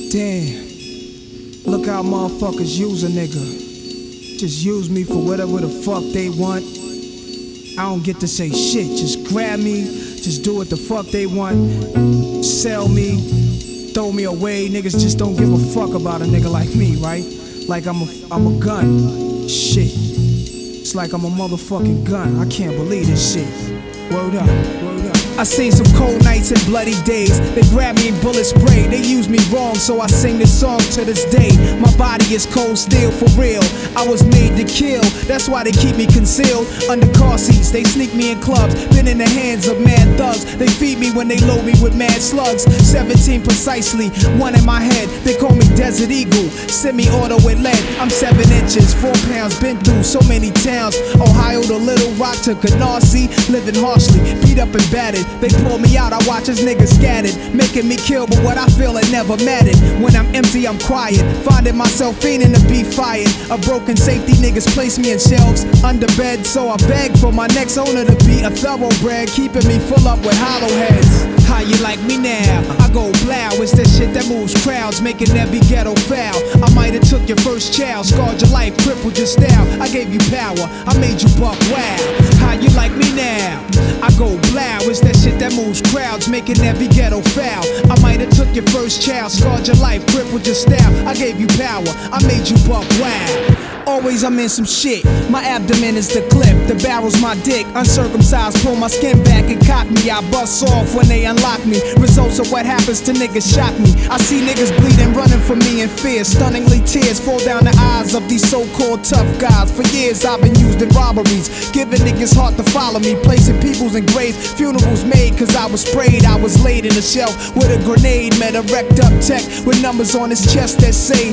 Damn, look how motherfuckers use a nigga. Just use me for whatever the fuck they want. I don't get to say shit, just grab me, just do what the fuck they want. Sell me, throw me away, niggas just don't give a fuck about a nigga like me, right? Like I'm a gun, shit. It's like I'm a motherfucking gun, I can't believe this shit. Word up, word up. I seen some cold nights and bloody days. They grab me and bullet spray. They use me wrong, so I sing this song to this day. My body is cold steel for real. I was made to kill, that's why they keep me concealed under car seats. They sneak me in clubs, been in the hands of mad thugs. They feed me when they load me with mad slugs. 17 precisely, one in my head. They call me Desert Eagle, semi-auto with lead. I'm 7 inches, 4 pounds, been through so many towns. Ohio to Little Rock to Canarsie, living harshly, beat up and battered. They pull me out, I watch as niggas scattered, making me kill, but what I feel it never mattered. When I'm empty, I'm quiet, finding myself fiending to be fired. A broken safety, niggas place me in shelves under bed, so I beg for my next owner to be a thoroughbred, keeping me full up with hollow heads. How you like me now? I go blow, it's that shit that moves crowds, making every ghetto foul. I might have took your first child, scarred your life, crippled your style. I gave you power, I made you buck wow. How you like me now? I go blow, it's that shit that moves crowds, making every ghetto foul. I might have took your first child, scarred your life, crippled your style. I gave you power, I made you buck wow. Always I'm in some shit, my abdomen is the clip, the barrel's my dick. Uncircumcised, pull my skin back and cock me. I bust off when they unlock me. Results of what happens to niggas shock me. I see niggas bleeding, running from me in fear. Stunningly tears fall down the eyes of these so-called tough guys. For years I've been used in robberies, giving niggas heart to follow me, placing peoples in graves, funerals made cause I was sprayed. I was laid in a shelf with a grenade, met a wrecked up tech with numbers on his chest that say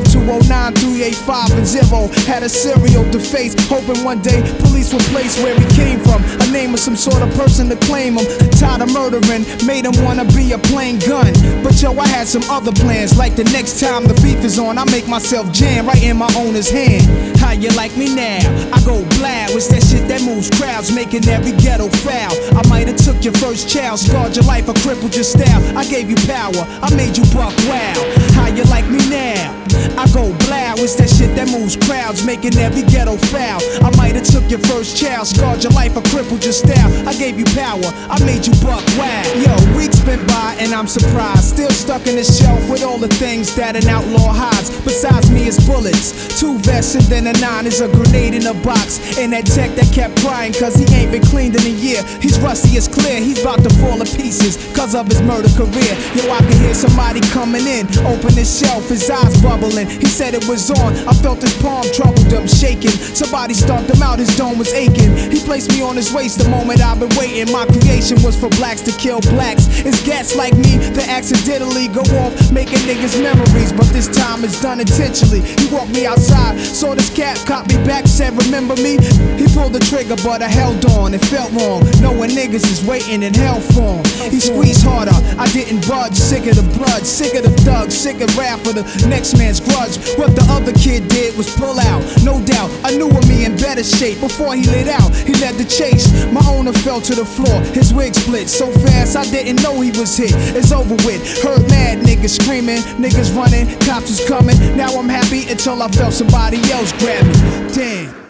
5209 385 and 0. Had a serial to face, hoping one day police would place where he came from. A name of some sort of person to claim him. Tired of murdering, made him wanna be a plain gun. But yo, I had some other plans, like the next time the beef is on, I make myself jam right in my owner's hand. How you like me now? I go blow, it's that shit that moves crowds, making every ghetto foul. I might have took your first child, scarred your life, or crippled your style. I gave you power, I made you buck wow. How you like me now? I go blow, it's that shit that moves crowds, making every ghetto foul. I might have took your first child, scarred your life, or crippled your style. I gave you power, I made you buck wow. Yo, weeks been by and I'm surprised, still stuck in the shelf with all the things that an outlaw hides. Besides me is bullets, 2 vests and then a 9 is a grenade in a box. And that tech that kept crying cause he ain't been cleaned in a year. He's rusty, it's clear, he's about to fall to pieces cause of his murder career. Yo, I could hear somebody coming in, open his shelf, his eyes bubbling. He said it was on, I felt his palm troubled him, shaking. Somebody stomped him out, his dome was aching. He placed me on his waist the moment I've been waiting. My creation was for blacks to kill blacks. It's gats like me that accidentally go off, making niggas memories, but this time it's done intentionally. He walked me outside, saw this cat, caught me back, said remember me? He pulled the trigger but I held on, it felt wrong, knowing niggas is waiting in hell for him. He squeezed harder, I didn't budge, sick of the blood, sick of the thugs, sick of rap for the next man's grudge. What the other kid did was pull out, no doubt. I knew of me in better shape before he lit out. He led the chase, my owner fell to the floor, his wig split so fast I didn't know he was hit. It's over with, heard mad niggas screaming, niggas running, cops was coming. Now I'm happy until I felt somebody else grab me. Damn.